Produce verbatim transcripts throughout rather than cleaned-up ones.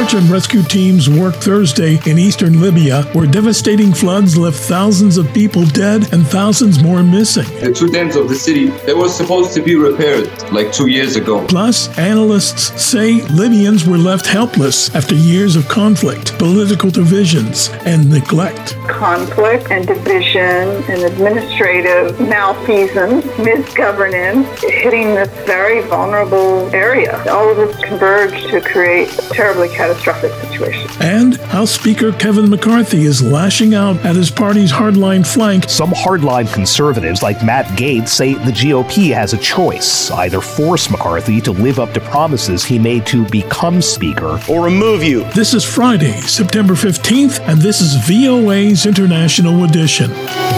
Search and rescue teams worked Thursday in eastern Libya, where devastating floods left thousands of people dead and thousands more missing. The two dams of the city, they were supposed to be repaired like two years ago. Plus, analysts say Libyans were left helpless after years of conflict, political divisions, and neglect. Conflict and division and administrative malfeasance, misgovernance, hitting this very vulnerable area. All of this converged to create a terribly catastrophic situation. And House Speaker Kevin McCarthy is lashing out at his party's hardline flank. Some hardline conservatives like Matt Gaetz say the G O P has a choice: either force McCarthy to live up to promises he made to become Speaker, or remove you. This is Friday, September fifteenth, and this is V O A's International Edition.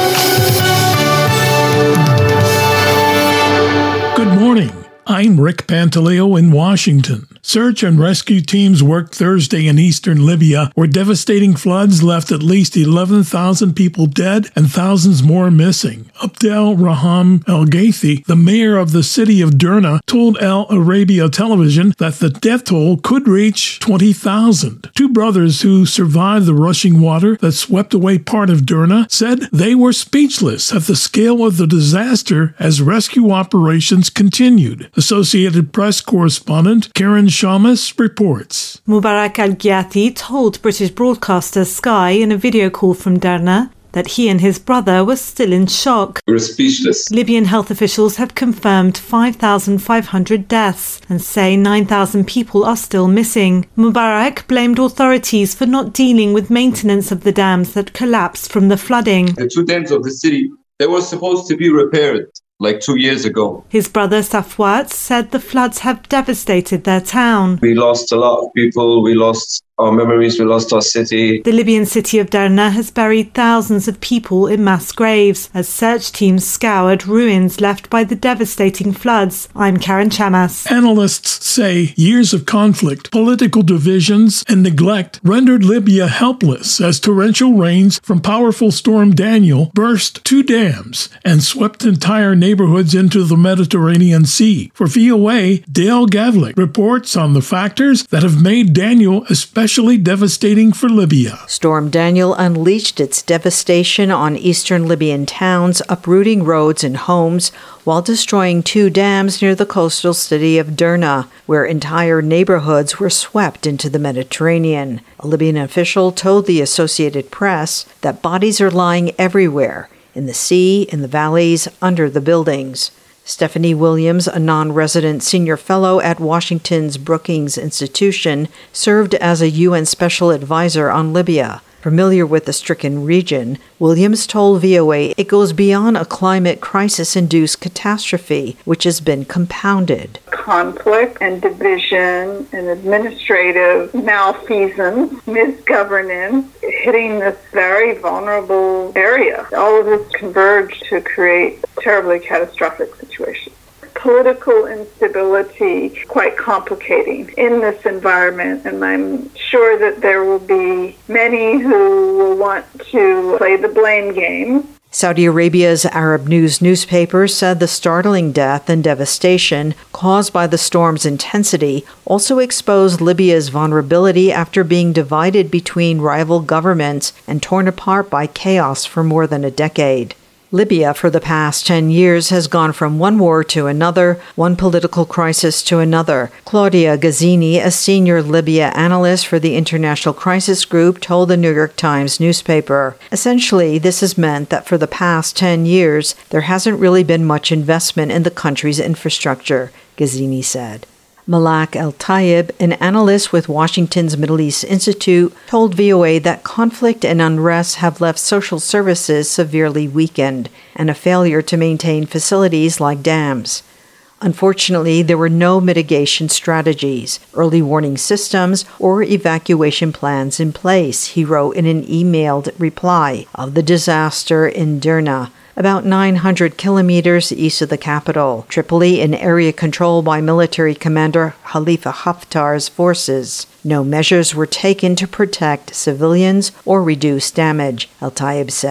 Good morning. I'm Rick Pantaleo in Washington. Search and rescue teams worked Thursday in eastern Libya, where devastating floods left at least eleven thousand people dead and thousands more missing. Abdel Raham El Ghathi, the mayor of the city of Derna, told Al Arabiya Television that the death toll could reach twenty thousand. Two brothers who survived the rushing water that swept away part of Derna said they were speechless at the scale of the disaster as rescue operations continued. Associated Press correspondent Karen Shamas reports. Mubarak Al-Ghathi told British broadcaster Sky in a video call from Derna that he and his brother were still in shock. We were speechless. Libyan health officials have confirmed five thousand five hundred deaths and say nine thousand people are still missing. Mubarak blamed authorities for not dealing with maintenance of the dams that collapsed from the flooding. The two dams of the city, they were supposed to be repaired like two years ago. His brother Safwat said the floods have devastated their town. We lost a lot of people. We lost our memories. We lost our city. The Libyan city of Derna has buried thousands of people in mass graves as search teams scoured ruins left by the devastating floods. I'm Karen Chamas. Analysts say years of conflict, political divisions, and neglect rendered Libya helpless as torrential rains from powerful Storm Daniel burst two dams and swept entire neighborhoods into the Mediterranean Sea. For V O A, Dale Gavlik reports on the factors that have made Daniel especially devastating for Libya. Storm Daniel unleashed its devastation on eastern Libyan towns, uprooting roads and homes while destroying two dams near the coastal city of Derna, where entire neighborhoods were swept into the Mediterranean. A Libyan official told the Associated Press that bodies are lying everywhere, in the sea, in the valleys, under the buildings. Stephanie Williams, a non-resident senior fellow at Washington's Brookings Institution, served as a U N Special Advisor on Libya. Familiar with the stricken region, Williams told V O A it goes beyond a climate crisis-induced catastrophe, which has been compounded. Conflict and division and administrative malfeasance, misgovernance, hitting this very vulnerable area. All of this converged to create a terribly catastrophic situation. Political instability quite complicating in this environment, and I'm sure that there will be many who will want to play the blame game. Saudi Arabia's Arab News newspaper said the startling death and devastation caused by the storm's intensity also exposed Libya's vulnerability after being divided between rival governments and torn apart by chaos for more than a decade. Libya, for the past ten years, has gone from one war to another, one political crisis to another. Claudia Gazzini, a senior Libya analyst for the International Crisis Group, told the New York Times newspaper. Essentially, this has meant that for the past ten years, there hasn't really been much investment in the country's infrastructure, Gazzini said. Malak El-Tayeb, an analyst with Washington's Middle East Institute, told V O A that conflict and unrest have left social services severely weakened and a failure to maintain facilities like dams. Unfortunately, there were no mitigation strategies, early warning systems, or evacuation plans in place, he wrote in an emailed reply of the disaster in Derna, about nine hundred kilometers east of the capital, Tripoli, an area controlled by military commander Khalifa Haftar's forces. No measures were taken to protect civilians or reduce damage, El-Tayeb said.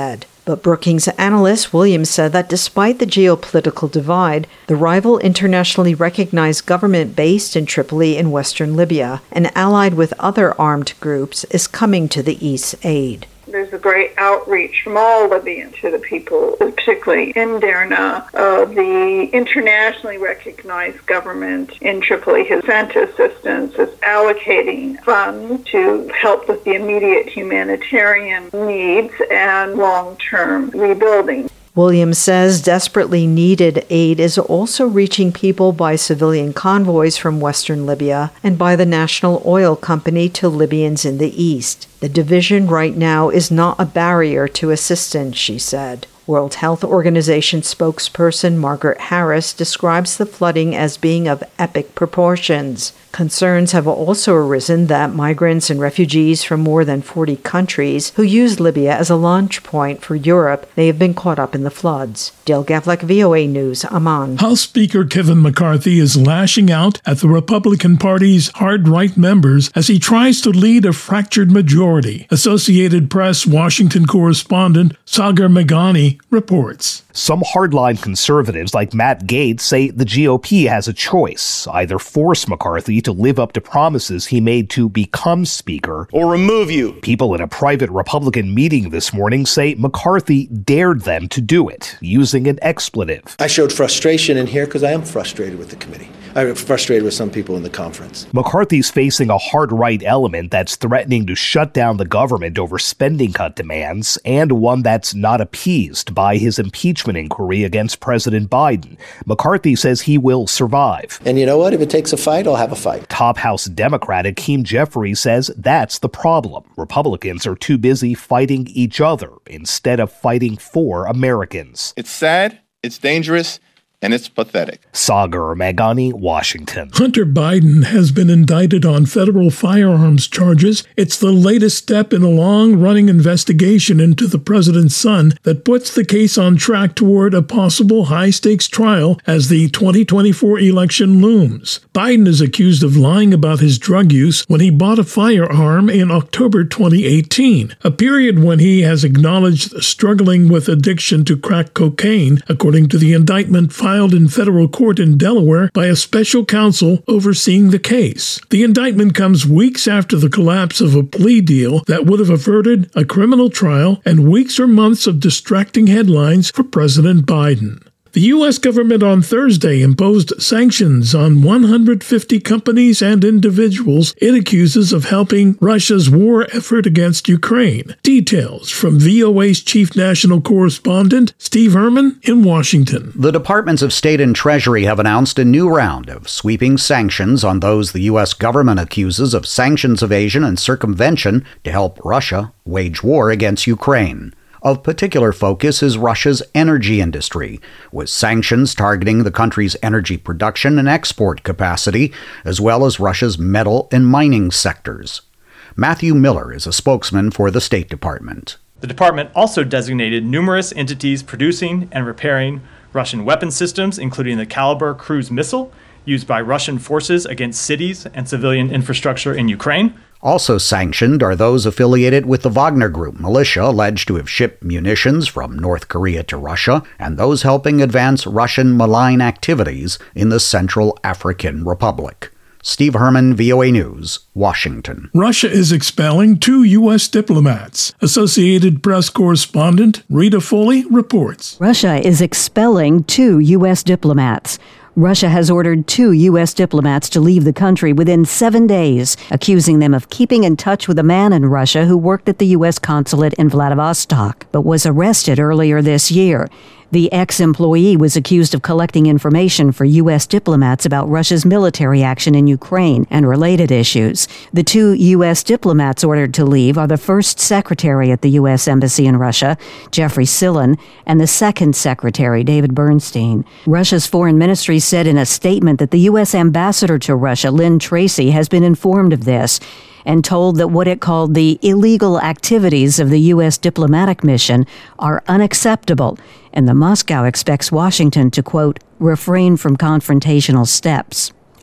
But Brookings analyst Williams said that despite the geopolitical divide, the rival internationally recognized government based in Tripoli in western Libya and allied with other armed groups is coming to the East's aid. There's a great outreach from all Libyans to the people, particularly in Derna. Uh, the internationally recognized government in Tripoli has sent assistance, is allocating funds to help with the immediate humanitarian needs and long-term rebuilding. Williams says desperately needed aid is also reaching people by civilian convoys from western Libya and by the national oil company to Libyans in the east. The division right now is not a barrier to assistance, she said. World Health Organization spokesperson Margaret Harris describes the flooding as being of epic proportions. Concerns have also arisen that migrants and refugees from more than forty countries who use Libya as a launch point for Europe may have been caught up in the floods. Dale Gavlik, V O A News, Amman. House Speaker Kevin McCarthy is lashing out at the Republican Party's hard-right members as he tries to lead a fractured majority. Associated Press Washington correspondent Sagar Meghani reports. Some hardline conservatives like Matt Gaetz say the G O P has a choice: either force McCarthy to live up to promises he made to become Speaker, or remove you. People in a private Republican meeting this morning say McCarthy dared them to do it, using an expletive. I showed frustration in here because I am frustrated with the committee. I'm frustrated with some people in the conference. McCarthy's facing a hard-right element that's threatening to shut down the government over spending cut demands, and one that's not appeased by his impeachment inquiry against President Biden. McCarthy says he will survive. And you know what? If it takes a fight, I'll have a fight. Top House Democrat Hakeem Jeffries says that's the problem. Republicans are too busy fighting each other instead of fighting for Americans. It's sad, it's dangerous, and it's pathetic. Sagar Meghani, Washington. Hunter Biden has been indicted on federal firearms charges. It's the latest step in a long-running investigation into the president's son that puts the case on track toward a possible high-stakes trial as the twenty twenty-four election looms. Biden is accused of lying about his drug use when he bought a firearm in October twenty eighteen, a period when he has acknowledged struggling with addiction to crack cocaine, according to the indictment filed in federal court in Delaware by a special counsel overseeing the case. The indictment comes weeks after the collapse of a plea deal that would have averted a criminal trial and weeks or months of distracting headlines for President Biden. The U S government on Thursday imposed sanctions on one hundred fifty companies and individuals it accuses of helping Russia's war effort against Ukraine. Details from V O A's chief national correspondent, Steve Herman, in Washington. The Departments of State and Treasury have announced a new round of sweeping sanctions on those the U S government accuses of sanctions evasion and circumvention to help Russia wage war against Ukraine. Of particular focus is Russia's energy industry, with sanctions targeting the country's energy production and export capacity, as well as Russia's metal and mining sectors. Matthew Miller is a spokesman for the State Department. The department also designated numerous entities producing and repairing Russian weapon systems, including the Kalibr cruise missile used by Russian forces against cities and civilian infrastructure in Ukraine. Also sanctioned are those affiliated with the Wagner Group militia alleged to have shipped munitions from North Korea to Russia, and those helping advance Russian malign activities in the Central African Republic. Steve Herman, V O A News, Washington. Russia is expelling two U S diplomats. Associated Press correspondent Rita Foley reports. Russia is expelling two U S diplomats. Russia has ordered two U S diplomats to leave the country within seven days, accusing them of keeping in touch with a man in Russia who worked at the U S consulate in Vladivostok, but was arrested earlier this year. The ex-employee was accused of collecting information for U S diplomats about Russia's military action in Ukraine and related issues. The two U S diplomats ordered to leave are the first secretary at the U S Embassy in Russia, Jeffrey Sillon, and the second secretary, David Bernstein. Russia's foreign ministry said in a statement that the U S ambassador to Russia, Lynn Tracy, has been informed of this and told that what it called the illegal activities of the U S diplomatic mission are unacceptable, and the Moscow expects Washington to, quote, refrain from confrontational steps.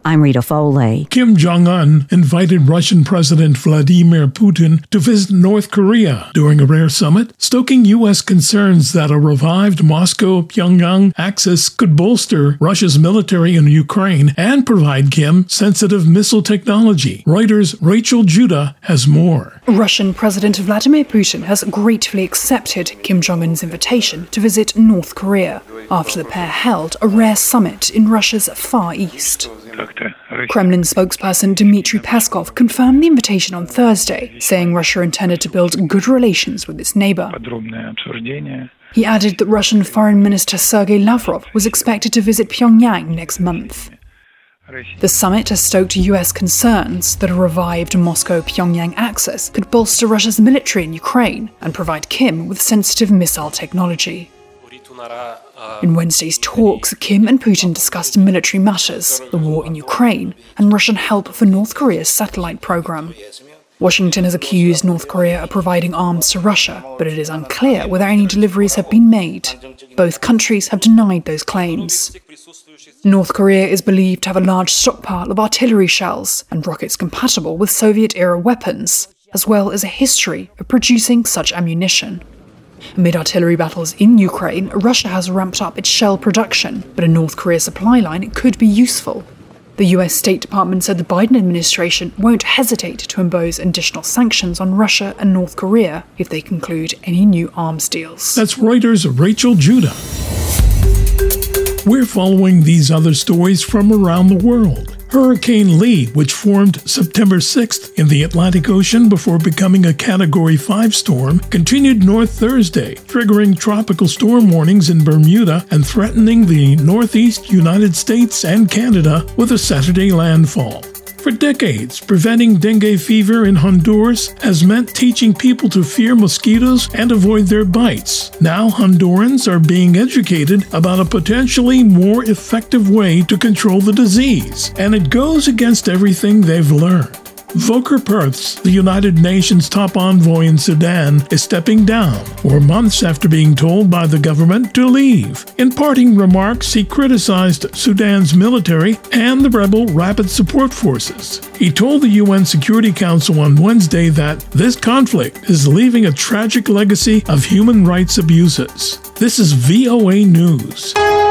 I'm Rita Foley. Kim Jong-un invited Russian President Vladimir Putin to visit North Korea during a rare summit, stoking U S concerns that a revived Moscow-Pyongyang axis could bolster Russia's military in Ukraine and provide Kim sensitive missile technology. Reuters' Rachel Judah has more. Russian President Vladimir Putin has gratefully accepted Kim Jong-un's invitation to visit North Korea after the pair held a rare summit in Russia's Far East. Kremlin spokesperson Dmitry Peskov confirmed the invitation on Thursday, saying Russia intended to build good relations with its neighbor. He added that Russian Foreign Minister Sergei Lavrov was expected to visit Pyongyang next month. The summit has stoked U S concerns that a revived Moscow-Pyongyang axis could bolster Russia's military in Ukraine and provide Kim with sensitive missile technology. In Wednesday's talks, Kim and Putin discussed military matters, the war in Ukraine, and Russian help for North Korea's satellite program. Washington has accused North Korea of providing arms to Russia, but it is unclear whether any deliveries have been made. Both countries have denied those claims. North Korea is believed to have a large stockpile of artillery shells and rockets compatible with Soviet-era weapons, as well as a history of producing such ammunition. Amid artillery battles in Ukraine, Russia has ramped up its shell production, but a North Korea supply line could be useful. The U S State Department said the Biden administration won't hesitate to impose additional sanctions on Russia and North Korea if they conclude any new arms deals. That's Reuters' Rachel Judah. We're following these other stories from around the world. Hurricane Lee, which formed September sixth in the Atlantic Ocean before becoming a Category five storm, continued north Thursday, triggering tropical storm warnings in Bermuda and threatening the northeast United States and Canada with a Saturday landfall. For decades, preventing dengue fever in Honduras has meant teaching people to fear mosquitoes and avoid their bites. Now Hondurans are being educated about a potentially more effective way to control the disease, and it goes against everything they've learned. Volker Perthes, the United Nations top envoy in Sudan, is stepping down, four months after being told by the government to leave. In parting remarks, he criticized Sudan's military and the rebel Rapid Support Forces. He told the U N Security Council on Wednesday that this conflict is leaving a tragic legacy of human rights abuses. This is V O A News.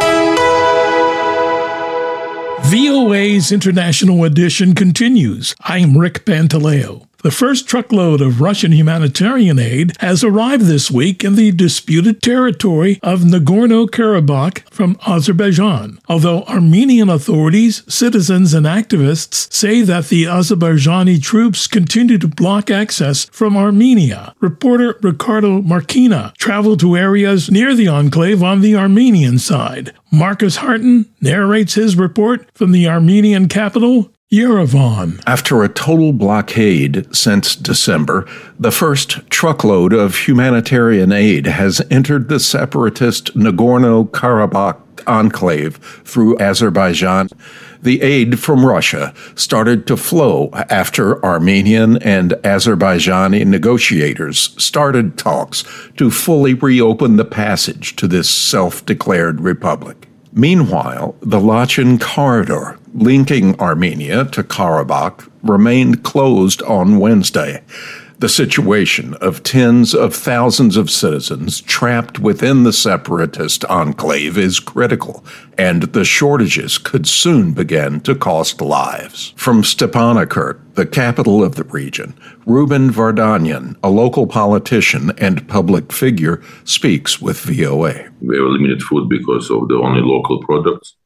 V O A's International Edition continues. I'm Rick Pantaleo. The first truckload of Russian humanitarian aid has arrived this week in the disputed territory of Nagorno-Karabakh from Azerbaijan, although Armenian authorities, citizens, and activists say that the Azerbaijani troops continue to block access from Armenia. Reporter Ricardo Marquina traveled to areas near the enclave on the Armenian side. Marcus Harton narrates his report from the Armenian capital, Yerevan. After a total blockade since December, the first truckload of humanitarian aid has entered the separatist Nagorno-Karabakh enclave through Azerbaijan. The aid from Russia started to flow after Armenian and Azerbaijani negotiators started talks to fully reopen the passage to this self-declared republic. Meanwhile, the Lachin corridor linking Armenia to Karabakh remained closed on Wednesday. The situation of tens of thousands of citizens trapped within the separatist enclave is critical, and the shortages could soon begin to cost lives. From Stepanakert, the capital of the region, Ruben Vardanyan, a local politician and public figure, speaks with V O A. We have limited food because of the only local products.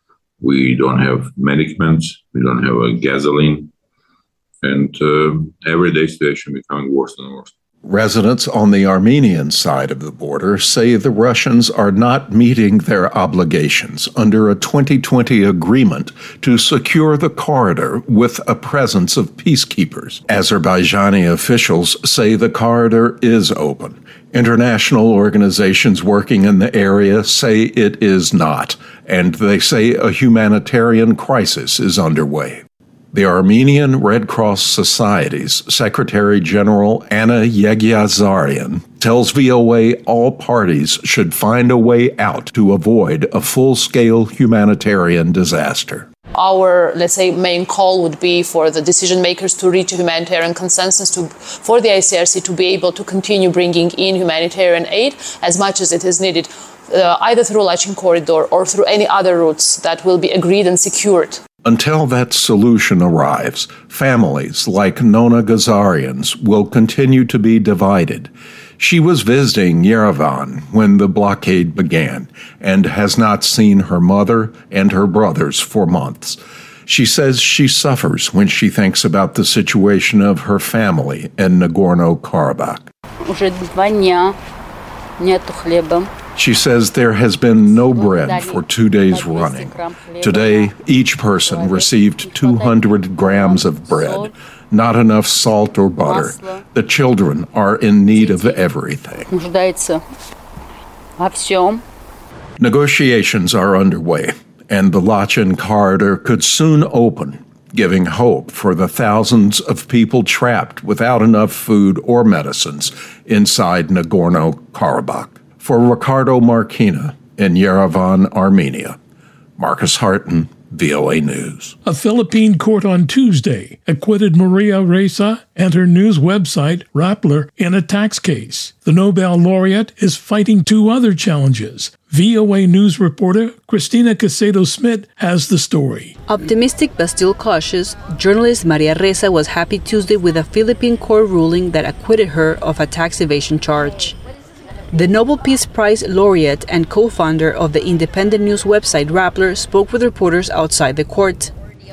We don't have medicaments. We don't have a gasoline. And uh, everyday situation becoming worse and worse. Residents on the Armenian side of the border say the Russians are not meeting their obligations under a twenty twenty agreement to secure the corridor with a presence of peacekeepers. Azerbaijani officials say the corridor is open. International organizations working in the area say it is not, and they say a humanitarian crisis is underway. The Armenian Red Cross Society's Secretary General Anna Yegiazarian tells V O A all parties should find a way out to avoid a full-scale humanitarian disaster. our, let's say, main call would be for the decision makers to reach a humanitarian consensus to, for the I C R C to be able to continue bringing in humanitarian aid as much as it is needed, uh, either through Lachin corridor or through any other routes that will be agreed and secured. Until that solution arrives, families like Nona Gazarian's will continue to be divided. She was visiting Yerevan when the blockade began and has not seen her mother and her brothers for months. She says she suffers when she thinks about the situation of her family in Nagorno-Karabakh. She says there has been no bread for two days running. Today, each person received two hundred grams of bread, not enough salt or butter. The children are in need of everything. Negotiations are underway, and the Lachin corridor could soon open, giving hope for the thousands of people trapped without enough food or medicines inside Nagorno-Karabakh. For Ricardo Marquina in Yerevan, Armenia, Marcus Harton, V O A News. A Philippine court on Tuesday acquitted Maria Ressa and her news website, Rappler, in a tax case. The Nobel laureate is fighting two other challenges. V O A News reporter Christina Casedo-Smith has the story. Optimistic but still cautious, journalist Maria Ressa was happy Tuesday with a Philippine court ruling that acquitted her of a tax evasion charge. The Nobel Peace Prize laureate and co-founder of the independent news website Rappler spoke with reporters outside the court.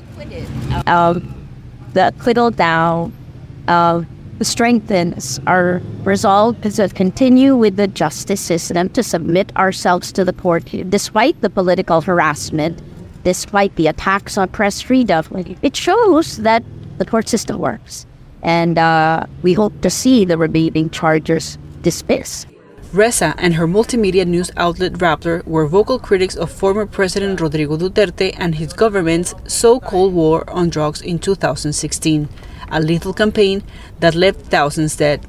Um, the acquittal now uh, strengthens our resolve to continue with the justice system, to submit ourselves to the court, despite the political harassment, despite the attacks on press freedom. It shows that the court system works, and uh, we hope to see the remaining charges dismissed. Ressa and her multimedia news outlet Rappler were vocal critics of former President Rodrigo Duterte and his government's so-called war on drugs in two thousand sixteen, a lethal campaign that left thousands dead.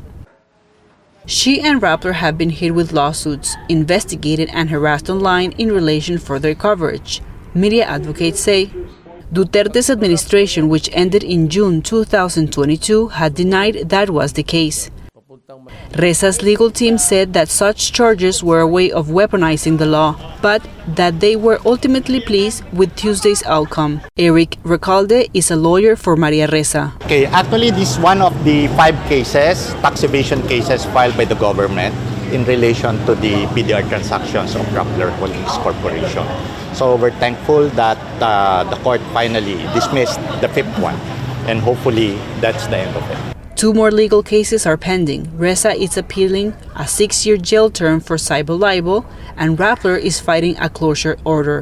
She and Rappler have been hit with lawsuits, investigated and harassed online in relation for their coverage. Media advocates say Duterte's administration, which ended in June two thousand twenty-two, had denied that was the case. Ressa's legal team said that such charges were a way of weaponizing the law, but that they were ultimately pleased with Tuesday's outcome. Eric Recalde is a lawyer for Maria Ressa. Okay, actually this is one of the five cases, tax evasion cases filed by the government in relation to the P D R transactions of Rappler Holdings Corporation. So we're thankful that uh, the court finally dismissed the fifth one, and hopefully that's the end of it. Two more legal cases are pending. Ressa is appealing a six-year jail term for cyber libel, and Rappler is fighting a closure order.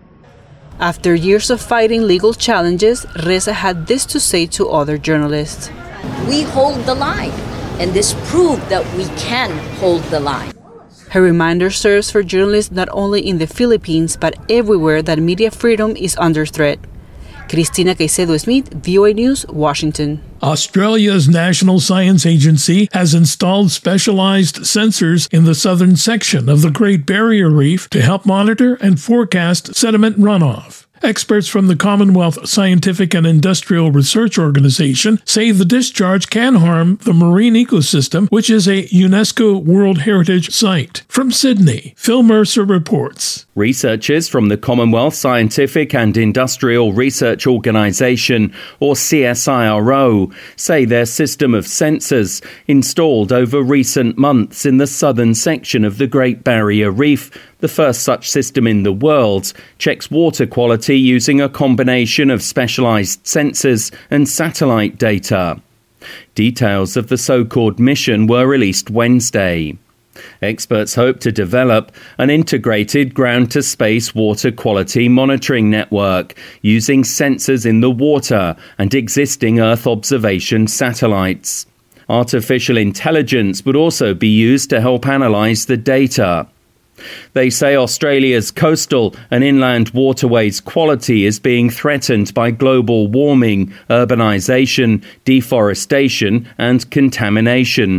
After years of fighting legal challenges, Ressa had this to say to other journalists. We hold the line, and this proved that we can hold the line. Her reminder serves for journalists not only in the Philippines, but everywhere that media freedom is under threat. Christina Caicedo-Smith, V O A News, Washington. Australia's National Science Agency has installed specialized sensors in the southern section of the Great Barrier Reef to help monitor and forecast sediment runoff. Experts from the Commonwealth Scientific and Industrial Research Organization say the discharge can harm the marine ecosystem, which is a UNESCO World Heritage Site. From Sydney, Phil Mercer reports. Researchers from the Commonwealth Scientific and Industrial Research Organisation, or C S I R O, say their system of sensors, installed over recent months in the southern section of the Great Barrier Reef, the first such system in the world, checks water quality using a combination of specialised sensors and satellite data. Details of the so-called mission were released Wednesday. Experts hope to develop an integrated ground-to-space water quality monitoring network using sensors in the water and existing Earth observation satellites. Artificial intelligence would also be used to help analyse the data. They say Australia's coastal and inland waterways quality is being threatened by global warming, urbanisation, deforestation and contamination.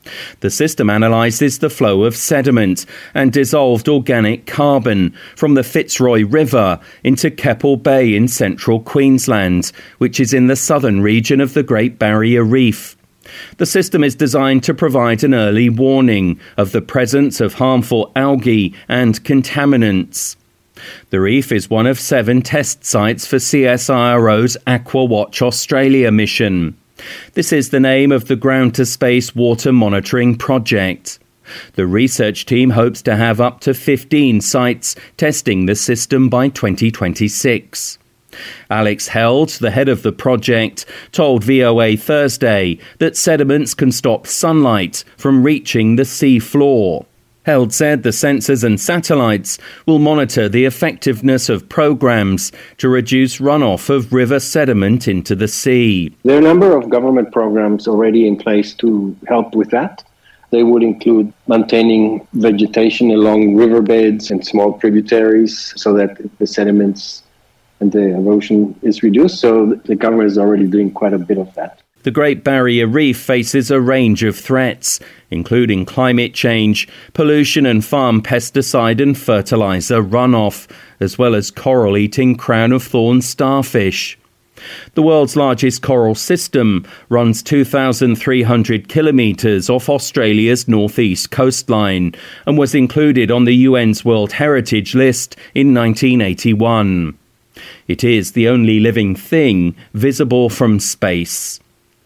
The system analyses the flow of sediment and dissolved organic carbon from the Fitzroy River into Keppel Bay in central Queensland, which is in the southern region of the Great Barrier Reef. The system is designed to provide an early warning of the presence of harmful algae and contaminants. The reef is one of seven test sites for C S I R O's Aquawatch Australia mission. This is the name of the ground-to-space water monitoring project. The research team hopes to have up to fifteen sites testing the system by twenty twenty-six. Alex Held, the head of the project, told V O A Thursday that sediments can stop sunlight from reaching the sea floor. Held said the sensors and satellites will monitor the effectiveness of programs to reduce runoff of river sediment into the sea. There are a number of government programs already in place to help with that. They would include maintaining vegetation along riverbeds and small tributaries so that the sediments and the erosion is reduced. So the government is already doing quite a bit of that. The Great Barrier Reef faces a range of threats, including climate change, pollution and farm pesticide and fertiliser runoff, as well as coral-eating crown-of-thorns starfish. The world's largest coral system runs two thousand three hundred kilometres off Australia's northeast coastline and was included on the U N's World Heritage List in nineteen eighty-one. It is the only living thing visible from space.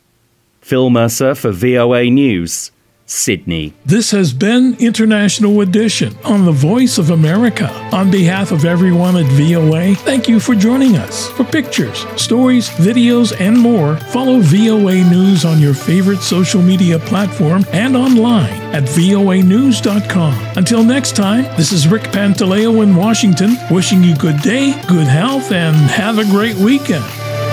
Phil Mercer for V O A News, Sydney. This has been International Edition on the Voice of America. On behalf of everyone at V O A, thank you for joining us. For pictures, stories, videos, and more, follow V O A News on your favorite social media platform and online at V O A news dot com. Until next time, this is Rick Pantaleo in Washington, wishing you good day, good health, and have a great weekend.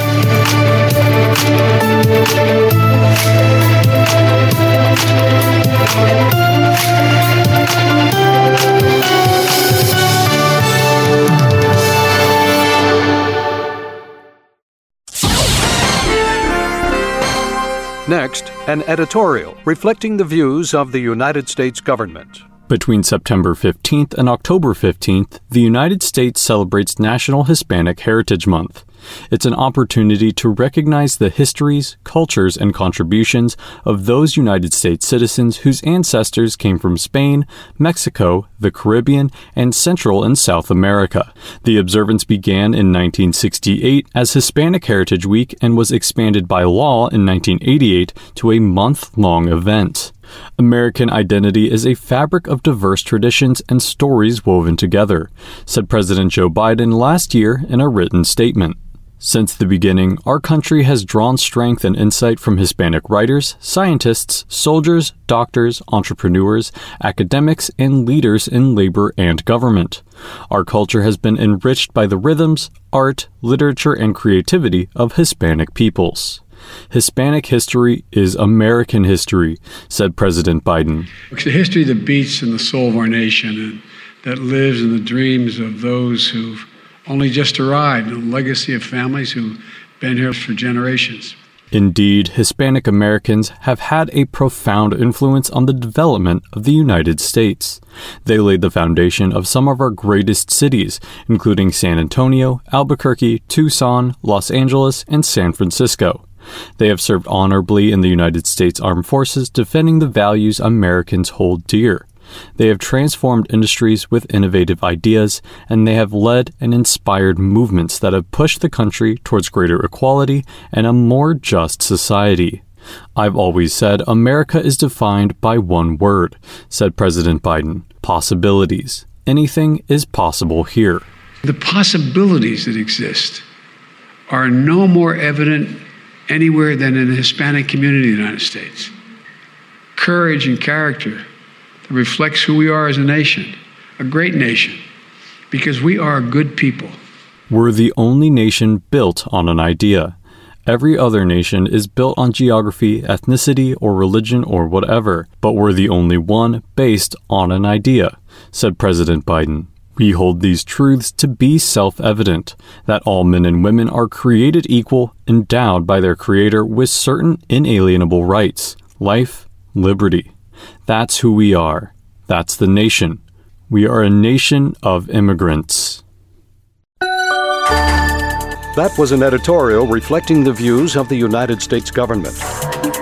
Next, an editorial reflecting the views of the United States government. Between September fifteenth and October fifteenth, the United States celebrates National Hispanic Heritage Month. It's an opportunity to recognize the histories, cultures, and contributions of those United States citizens whose ancestors came from Spain, Mexico, the Caribbean, and Central and South America. The observance began in nineteen sixty-eight as Hispanic Heritage Week and was expanded by law in nineteen eighty-eight to a month-long event. American identity is a fabric of diverse traditions and stories woven together, said President Joe Biden last year in a written statement. Since the beginning, our country has drawn strength and insight from Hispanic writers, scientists, soldiers, doctors, entrepreneurs, academics, and leaders in labor and government. Our culture has been enriched by the rhythms, art, literature, and creativity of Hispanic peoples. Hispanic history is American history, said President Biden. It's a history that beats in the soul of our nation and that lives in the dreams of those who've only just arrived, a legacy of families who've been here for generations. Indeed, Hispanic Americans have had a profound influence on the development of the United States. They laid the foundation of some of our greatest cities, including San Antonio, Albuquerque, Tucson, Los Angeles, and San Francisco. They have served honorably in the United States Armed Forces, defending the values Americans hold dear. They have transformed industries with innovative ideas, and they have led and inspired movements that have pushed the country towards greater equality and a more just society. I've always said America is defined by one word, said President Biden: possibilities. Anything is possible here. The possibilities that exist are no more evident anywhere than in the Hispanic community in the United States. Courage and character that reflects who we are as a nation, a great nation, because we are a good people. We're the only nation built on an idea. Every other nation is built on geography, ethnicity, or religion, or whatever, but we're the only one based on an idea, said President Biden. We hold these truths to be self-evident, that all men and women are created equal, endowed by their Creator with certain inalienable rights: life, liberty, That's who we are. That's the nation. We are a nation of immigrants. That was an editorial reflecting the views of the United States government.